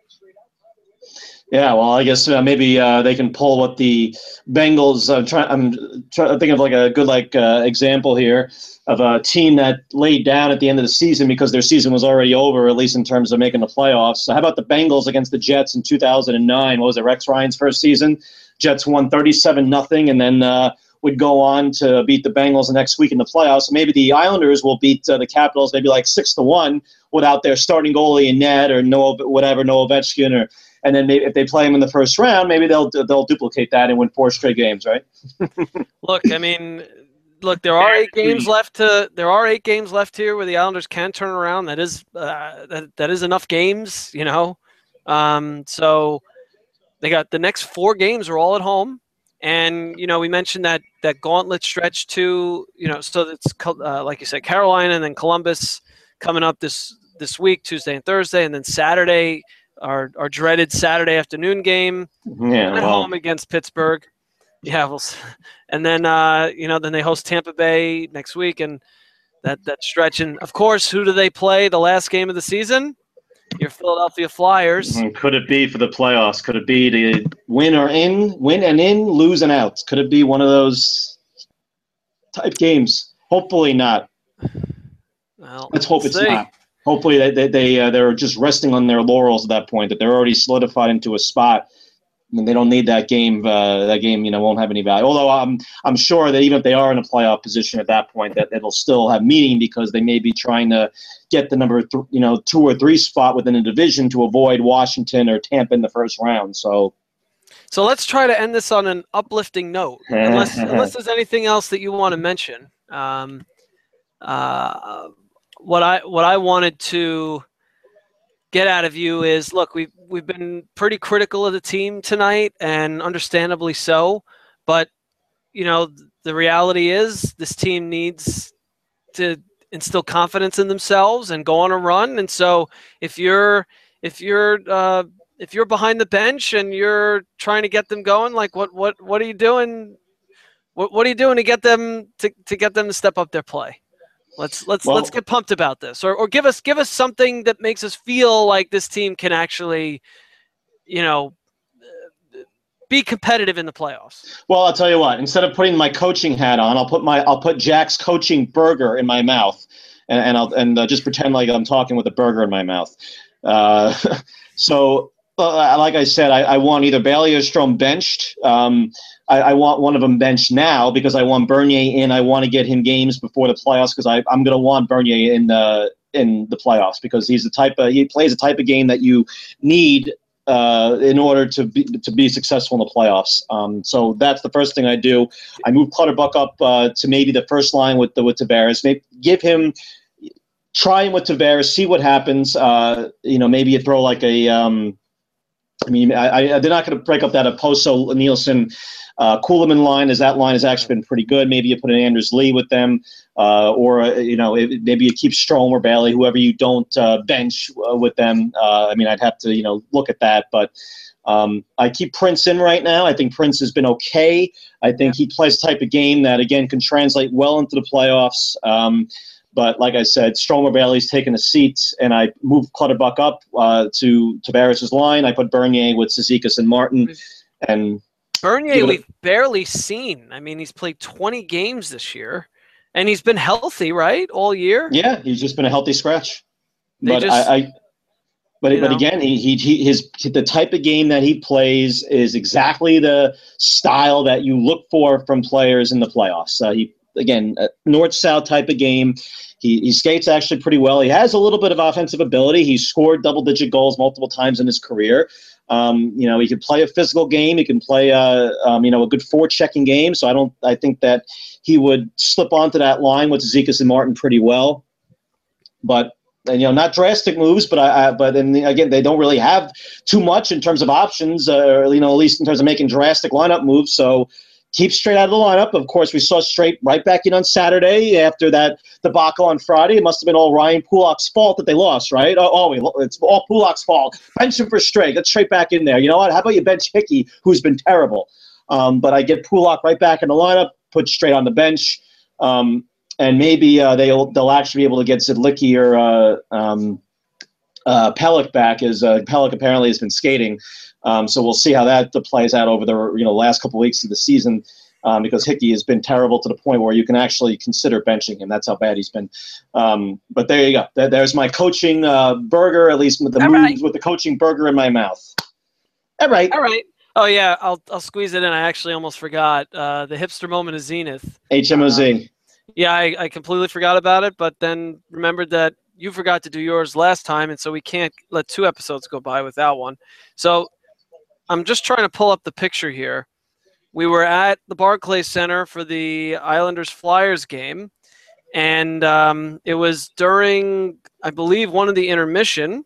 Yeah, well, I guess uh, maybe uh, they can pull what the Bengals. I'm trying. I'm trying to think of like a good like uh, example here of a team that laid down at the end of the season because their season was already over, at least in terms of making the playoffs. So how about the Bengals against the Jets in two thousand nine? What was it, Rex Ryan's first season? Jets won thirty-seven nothing, and then uh, would go on to beat the Bengals the next week in the playoffs. So maybe the Islanders will beat uh, the Capitals maybe like six to one without their starting goalie in net or no whatever, no Ovechkin or. And then maybe if they play them in the first round, maybe they'll they'll duplicate that and win four straight games, right? Look, I mean, look, there are eight games left to. There are eight games left here where the Islanders can turn around. That is uh, that that is enough games, you know. Um, so they got the next four games are all at home, and you know we mentioned that that gauntlet stretch too. You know, so it's uh, like you said, Carolina and then Columbus coming up this this week, Tuesday and Thursday, and then Saturday. Our, our dreaded Saturday afternoon game yeah, at well. home against Pittsburgh. Yeah, we'll, and then uh, you know then they host Tampa Bay next week, and that that stretch. And of course, who do they play the last game of the season? Your Philadelphia Flyers. Could it be for the playoffs? Could it be to win or in, win and in, lose and out? Could it be one of those type games? Hopefully not. Well, let's hope we'll it's see. not. Hopefully they they they uh, they're just resting on their laurels at that point. That they're already solidified into a spot, and they don't need that game. Uh, that game, you know, won't have any value. Although I'm I'm sure that even if they are in a playoff position at that point, that it'll still have meaning because they may be trying to get the number th- you know two or three spot within a division to avoid Washington or Tampa in the first round. So. So let's try to end this on an uplifting note, unless unless there's anything else that you want to mention. Um, uh, what I what I wanted to get out of you is, look, we've we've been pretty critical of the team tonight, and understandably so. But you know, the reality is this team needs to instill confidence in themselves and go on a run. And so if you're if you're uh, if you're behind the bench and you're trying to get them going, like what what what are you doing? What what are you doing to get them to, to get them to step up their play? Let's let's well, let's get pumped about this, or or give us give us something that makes us feel like this team can actually, you know, be competitive in the playoffs. Well, I'll tell you what. Instead of putting my coaching hat on, I'll put my I'll put Jack's coaching burger in my mouth, and, and I'll and uh, just pretend like I'm talking with a burger in my mouth. Uh, so, uh, like I said, I, I want either Bailey or Strome benched. Um, I, I want one of them benched now because I want Bernier in. I want to get him games before the playoffs because I'm going to want Bernier in the in the playoffs because he's the type of he plays the type of game that you need uh, in order to be to be successful in the playoffs. Um, so that's the first thing I do. I move Clutterbuck up uh, to maybe the first line with the with Tavares. Maybe give him try him with Tavares, see what happens. Uh, you know, maybe you throw like a. Um, I mean, I, I, they're not going to break up that Oposo Nielsen uh, Kuhlman line, as that line has actually been pretty good. Maybe you put an Anders Lee with them, uh, or uh, you know, it, maybe you keep Strome or Bailey, whoever you don't uh, bench uh, with them. Uh, I mean, I'd have to you know look at that, but. Um, I keep Prince in right now. I think Prince has been okay. I think yeah. he plays the type of game that, again, can translate well into the playoffs. Um, but like I said, Stromer Bailey's taken a seat, and I moved Clutterbuck up uh, to Tavares' line. I put Bernier with Cizikas and Martin. And Bernier we've barely seen. I mean, he's played twenty games this year, and he's been healthy, right, all year? Yeah, he's just been a healthy scratch. They but just, I... I But You but know. again, he, he he his the type of game that he plays is exactly the style that you look for from players in the playoffs. Uh, he again a north south type of game. He he skates actually pretty well. He has a little bit of offensive ability. He's scored double digit goals multiple times in his career. Um, you know, he can play a physical game. He can play uh um, you know a good forechecking game. So I don't I think that he would slip onto that line with Zekas and Martin pretty well, but. And, you know, not drastic moves, but I, I but then again, they don't really have too much in terms of options, uh, or, you know, at least in terms of making drastic lineup moves. So keep Straight out of the lineup. Of course, we saw Straight right back in on Saturday after that debacle on Friday. It must have been all Ryan Pulak's fault that they lost, right? Oh, oh it's all Pulak's fault. Bench him for Straight. Get Straight back in there. You know what? How about you bench Hickey, who's been terrible? Um, but I get Pulak right back in the lineup, put Straight on the bench. Um, And maybe uh, they'll they'll actually be able to get Zidlicki or uh, um, uh, Pellick back, as uh, Pellick apparently has been skating. Um, so we'll see how that plays out over the you know last couple of weeks of the season, um, because Hickey has been terrible to the point where you can actually consider benching him. That's how bad he's been. Um, but there you go. There, there's my coaching uh, burger, at least with the All moves right. with the coaching burger in my mouth. All right. All right. Oh, yeah, I'll I'll squeeze it in. I actually almost forgot. Uh, the hipster moment of Zenith. H M O Z. Uh, Yeah, I, I completely forgot about it, but then remembered that you forgot to do yours last time, and so we can't let two episodes go by without one. So I'm just trying to pull up the picture here. We were at the Barclays Center for the Islanders-Flyers game, and um, it was during, I believe, one of the intermission.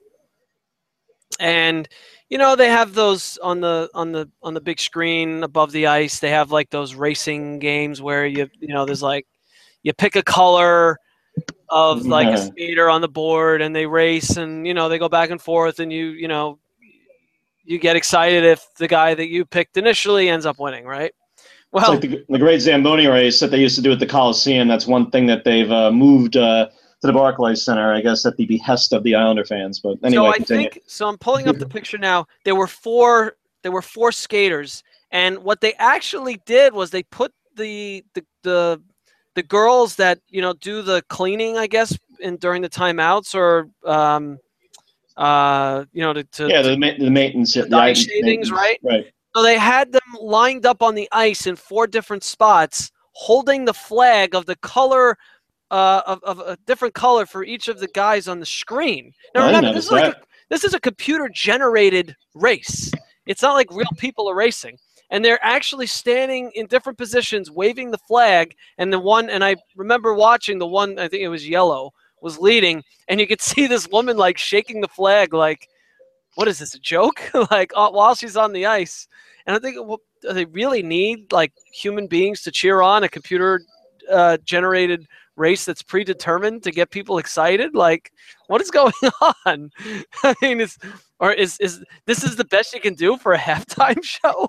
And you know they have those on the on the on the big screen above the ice. They have like those racing games where you you know there's like. You pick a color of like a skater on the board, and they race, and you know they go back and forth, and you you know you get excited if the guy that you picked initially ends up winning, right? Well, it's like the, the great Zamboni race that they used to do at the Coliseum. That's one thing that they've uh, moved uh, to the Barclays Center, I guess, at the behest of the Islander fans. But anyway, so I continue. think so. I'm pulling up the picture now. There were four. There were four skaters, and what they actually did was they put the the the the girls that you know do the cleaning, I guess, in during the timeouts, or um, uh, you know, to, to yeah, the, ma- the maintenance, the the ice shavings, right? Right. So they had them lined up on the ice in four different spots, holding the flag of the color uh, of, of a different color for each of the guys on the screen. Now I remember, this is noticed like a, this is a computer-generated race. It's not like real people are racing. And they're actually standing in different positions, waving the flag. And the one, and I remember watching the one, I think it was yellow, was leading. And you could see this woman like shaking the flag, like, what is this, a joke? like uh, while she's on the ice. And I think, well, do they really need like human beings to cheer on a computer uh, generated race that's predetermined to get people excited? Like, what is going on? I mean, is or is is this is the best you can do for a halftime show?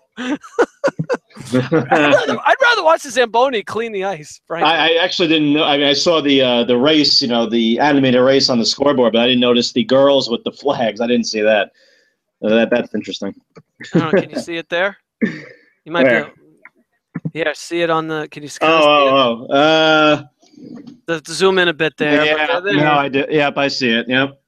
I'd, rather, I'd rather watch the Zamboni clean the ice. Frankly. I, I actually didn't know. I mean, I saw the uh, the race, you know, the animated race on the scoreboard, but I didn't notice the girls with the flags. I didn't see that. Uh, that that's interesting. I don't know, can you see it there? You might Where? be. Able, yeah, see it on the. Can you? Oh, oh, oh. Uh, the, the zoom in a bit there. Yeah, there. no, I did. Yep, I see it. Yep.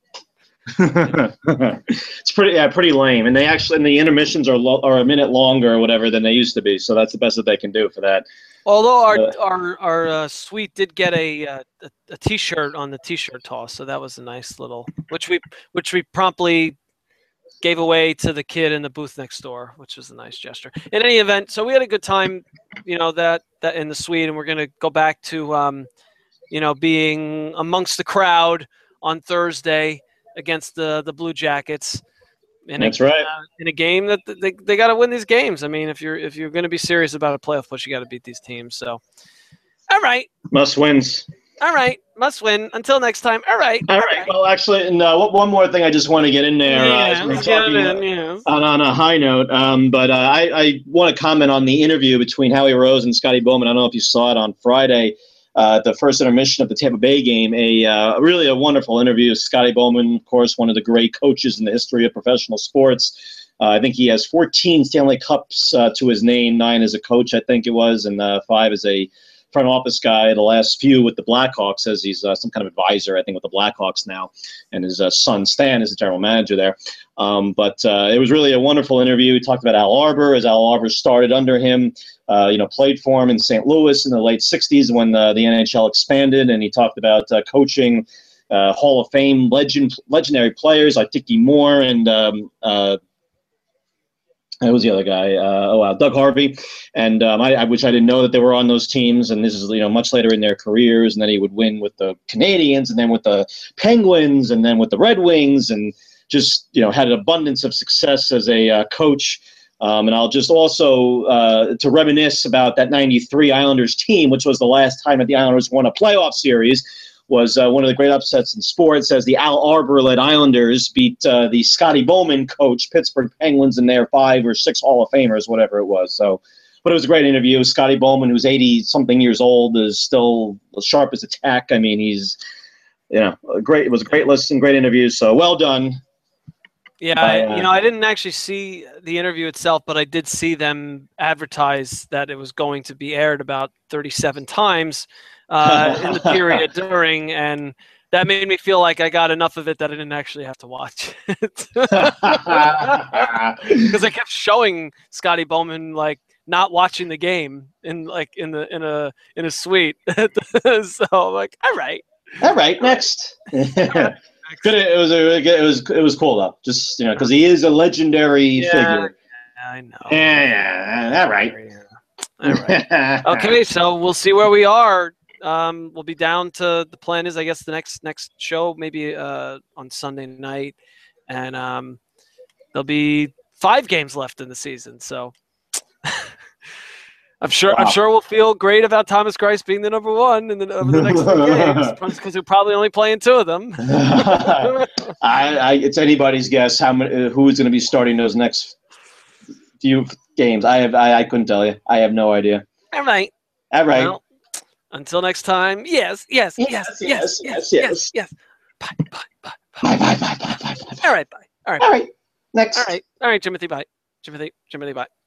It's pretty, yeah, pretty lame. And they actually, and the intermissions are lo- are a minute longer or whatever than they used to be. So that's the best that they can do for that. Although our uh, our our uh, suite did get a, uh, a a T-shirt on the T-shirt toss, so that was a nice little, which we which we promptly gave away to the kid in the booth next door, which was a nice gesture. In any event, so we had a good time, you know, that that in the suite, and we're gonna go back to, um, you know, being amongst the crowd on Thursday against the the Blue Jackets. In That's a, right. Uh, in a game that they they got to win these games. I mean, if you're if you're going to be serious about a playoff push, you got to beat these teams. So, all right, Must wins. all right, must win. Until next time. All right, All right. Well, actually, and, uh, one more thing I just want to get in there. Uh, as yeah, we're let's get talking, it in. uh, Yes. on, on a high note, um, but uh, I, I want to comment on the interview between Howie Rose and Scotty Bowman. I don't know if you saw it on Friday, uh, at the first intermission of the Tampa Bay game. A uh, really a wonderful interview. Scotty Bowman, of course, one of the great coaches in the history of professional sports. Uh, I think he has fourteen Stanley Cups uh, to his name, nine as a coach, I think it was, and uh, five as a front office guy. The last few with the Blackhawks, as he's uh, some kind of advisor, I think, with the Blackhawks now, and his uh, son Stan is the general manager there. Um, but uh, it was really a wonderful interview. He talked about Al Arbor, as Al Arbor started under him, uh, you know, played for him in Saint Louis in the late sixties when uh, the N H L expanded, and he talked about uh, coaching uh, Hall of Fame legend, legendary players like Dickie Moore and um, uh, who was the other guy? Uh, oh, wow, Doug Harvey. And um, I, I wish I didn't know that they were on those teams. And this is, you know, much later in their careers. And then he would win with the Canadians, and then with the Penguins, and then with the Red Wings, and just, you know, had an abundance of success as a uh, coach. Um, and I'll just also uh, to reminisce about that ninety-three Islanders team, which was the last time that the Islanders won a playoff series. Was uh, one of the great upsets in sports, as the Al Arbor-led Islanders beat uh, the Scotty Bowman coach Pittsburgh Penguins in their five or six Hall of Famers, whatever it was. So, but it was a great interview. Scotty Bowman, who's eighty-something years old, is still as sharp as a tack. I mean, he's, you know, a great. It was a great listen, great interview. So well done. Yeah, by, I, uh, you know, I didn't actually see the interview itself, but I did see them advertise that it was going to be aired about thirty-seven times uh, in the period during, and that made me feel like I got enough of it that I didn't actually have to watch it. Because I kept showing Scotty Bowman like not watching the game in like in the in a in a suite. So I'm like, all right, all right, next. Good. It was a really good. It was it was cool though. Just, you know, because he is a legendary yeah, figure. Yeah, I know. Yeah, yeah. All right. All right. Okay, so we'll see where we are. Um, we'll be down to the plan is, I guess, the next next show maybe uh, on Sunday night, and um, there'll be five games left in the season. So I'm sure wow. I'm sure we'll feel great about Thomas Greiss being the number one in the over the next three games, because we're probably only playing two of them. I, I, it's anybody's guess how many, who's going to be starting those next few games. I have I, I couldn't tell you. I have no idea. All right. All right. Well, until next time. Yes. Yes. Yes. Yes. Yes. Yes. Yes. yes. Bye. Bye. Bye. Bye. Bye. Bye. Bye. Bye. All right. Bye. All right. All right. Next. All right. All right. Timothy. Bye. Timothy. Timothy. Bye.